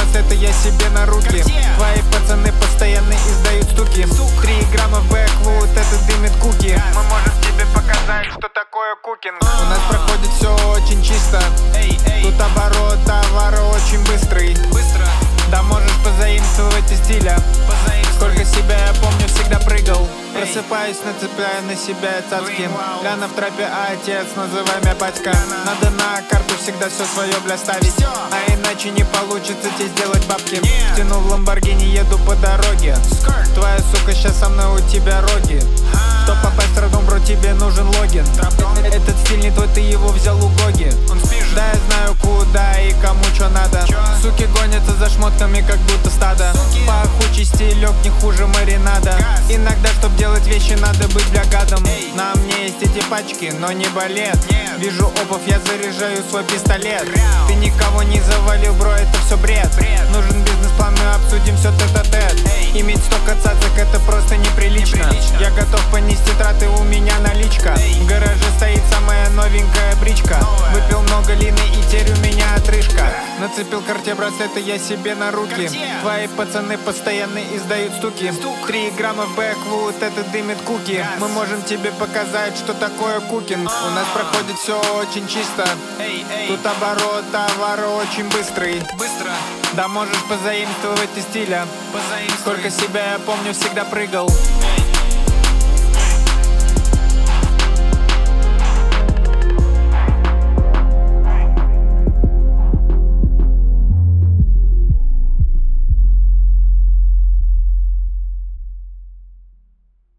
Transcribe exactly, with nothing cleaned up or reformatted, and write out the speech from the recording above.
браслеты я себе на руки. Твои пацаны постоянно издают стуки. Три грамма в бэквуд, это дымит куки. Мы можем тебе показать, что такое кукинг. У нас проходит все очень чисто. Тут оборот товара очень быстрый. Да можешь позаимствовать из стиля. Сколько себя я помню, всегда прыгал. Просыпаюсь, нацепляю на себя цацки. Ляна в трапе, а отец, называй меня батька. Надо на карту всегда все свое, бля, ставить. А иначе не получится тебе сделать бабки. Тяну в Ламборгини, еду по дороге. Твоя сука, сейчас со мной, у тебя роги. Чтоб попасть в роддом, бро, тебе нужен логин. Этот стиль не твой, ты его взял у Гоги. Да, я знаю куда и кому что надо. Суки гонятся за шмотками, как будто стадо. Пахучий стилек не хуже маринада. Иногда, чтоб делать вещи, надо быть бля гадом. На мне есть эти пачки, но не балет. Вижу опов, я заряжаю свой пистолет. Ты никого не завалил, бро, это все бред. Нужен бизнес-план, мы обсудим все тет-а-тет. Иметь столько цацок, это просто неприлично. Я готов понести траты, у меня наличка. В гараже стоит самая новенькая бричка. Выпил много лины и теперь у меня отрыжка. Нацепил карте браслеты я себе на руки. Твои пацаны постоянно издают стуки. Три грамма в бэквуд, это дымит куки. Мы можем тебе показать, что такое кукинг. У нас проходит все очень чисто. Тут оборот товара очень быстрый. Да можешь позаимствовать из стиля. Сколько себя я помню, всегда прыгал.